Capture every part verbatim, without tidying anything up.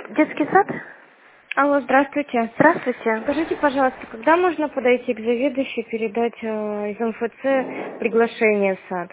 Детский сад? Алло, здравствуйте. Здравствуйте. Скажите, пожалуйста, когда можно подойти к заведующей, передать э, из МФЦ приглашение в сад?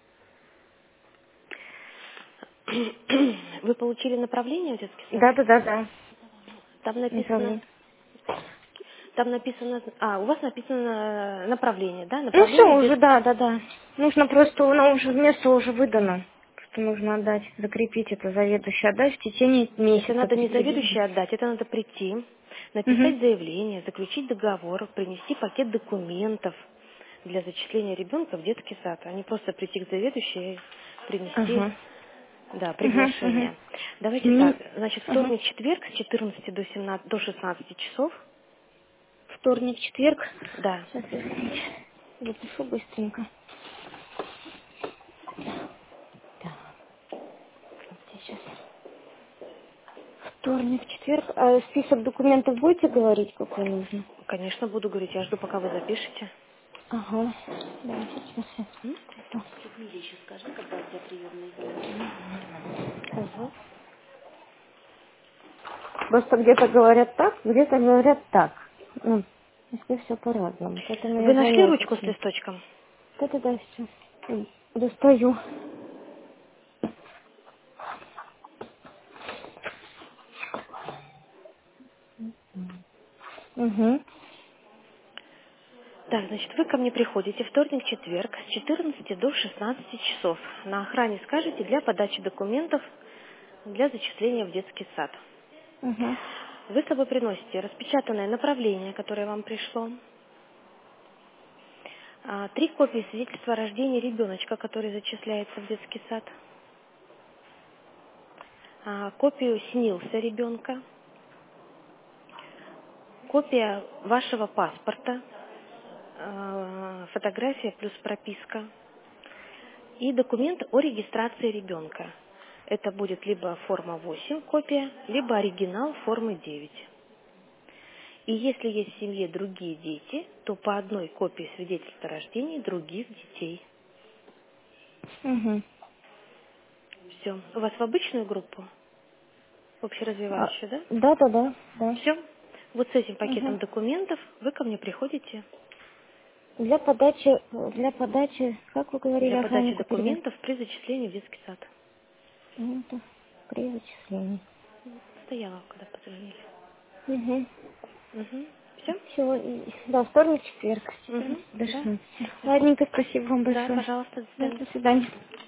Вы получили направление в детский сад? Да, да, да, да. Там написано, Направление. там написано, а, у вас написано направление, да? Ну все, Направление в уже, детский. да, да, да. Нужно просто, ну, уже место уже выдано. Просто нужно отдать, закрепить это заведующей, отдать в течение Это месяца надо не приблизительно. заведующей отдать, это надо прийти, Угу. написать заявление, заключить договор, принести пакет документов для зачисления ребенка в детский сад, а не просто прийти к заведующей и принести, Ага. да, Угу, угу. приглашение. Давайте так, Ми- значит, Ага. вторник, четверг с четырнадцати до семнадцати, до шестнадцати часов, Вторник, четверг. да. Сейчас я запишу быстренько. Сейчас. Вторник, четверг. А список документов будете говорить, какой нужно? Конечно, буду говорить, я жду, пока вы запишете. Ага. Да, сейчас я. М? Да. Угу. Просто где-то говорят так, где-то говорят так. Ну, если все по-разному. Поэтому я Вы нашли звоню ручку с уточнить. листочком? Да-да-да, сейчас. Достаю. Угу. Так, значит, вы ко мне приходите вторник, четверг с четырнадцати до шестнадцати часов. На охране скажете для подачи документов для зачисления в детский сад. Угу. Вы с собой приносите распечатанное направление, которое вам пришло, а, три копии свидетельства о рождении ребеночка, который зачисляется в детский сад, а, копию СНИЛСа ребенка, копия вашего паспорта, а, фотография плюс прописка и документ о регистрации ребенка. Это будет либо форма восемь копия, либо оригинал формы девять. И если есть в семье другие дети, то по одной копии свидетельства о рождении других детей. Угу. Все. У вас в обычную группу, А, общеразвивающую, да? да-да-да, да. Все. Вот с этим Угу. пакетом документов вы ко мне приходите Для подачи, для подачи, как вы говорили, для подачи охраннику передать? документов при зачислении в детский сад. Документы при зачислении. Стояла, когда позвонили. Угу. Угу. Все? Все, да, вторник, четверг, с Угу. четырнадцати до Да. шестнадцати. Ладненько, спасибо вам Да, большое. пожалуйста, до Да, свидания. до свидания.